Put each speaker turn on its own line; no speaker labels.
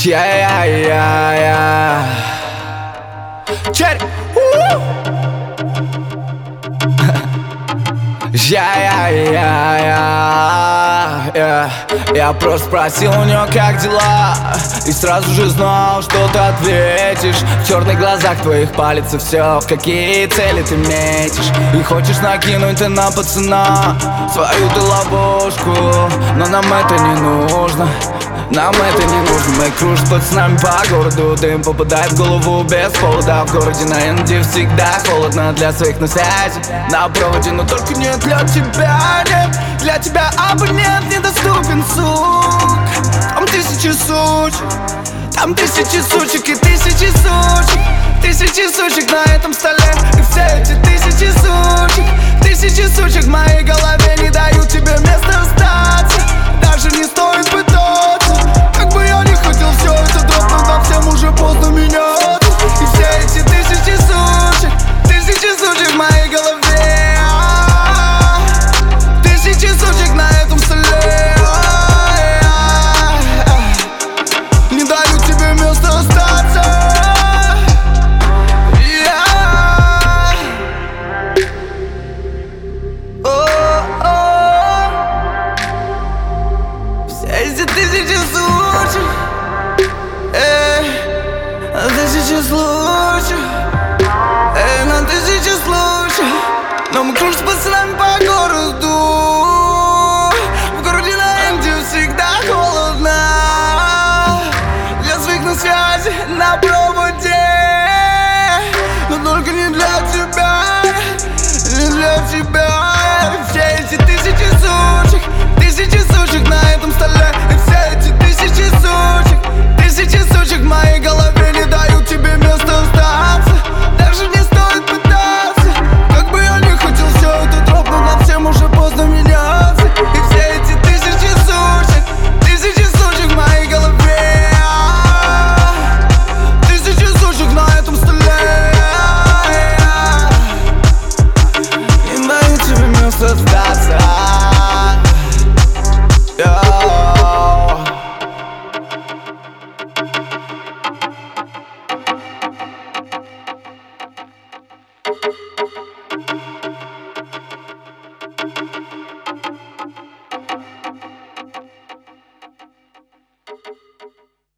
Я Черри. Я просто спросил у нее, как дела, и сразу же знал, что ты ответишь. В черных глазах твоих палится все, в какие цели ты метишь. И хочешь накинуть ты на пацана свою ты ловушку, но нам это не нужно. Нам это не нужно, мы кружим пацанами по городу. Дым попадает в голову без повода. В городе на Энди всегда холодно, для своих на связи, на проводе, но только не для тебя, нет. Для тебя абонент недоступен, сук. Там тысячи сучек, там тысячи сучек и тысячи сучек. Тысячи сучек на этом столе, и все эти тысячи сучек в моей голове не дают тебе места остаться. Даже не стоит пытаться. Как бы я не хотел все это дропнуть, но всем уже поздно меняться. И все эти тысячи сучек в моей голове. Тысячи сучек на этом столе не дают тебе места остаться. Эти тысячи случаев, тысячи случаев, на тысячи случаев. Но мы кружим с пацанами по городу. В городе на Энди всегда холодно. Для своих на связи, на проводе.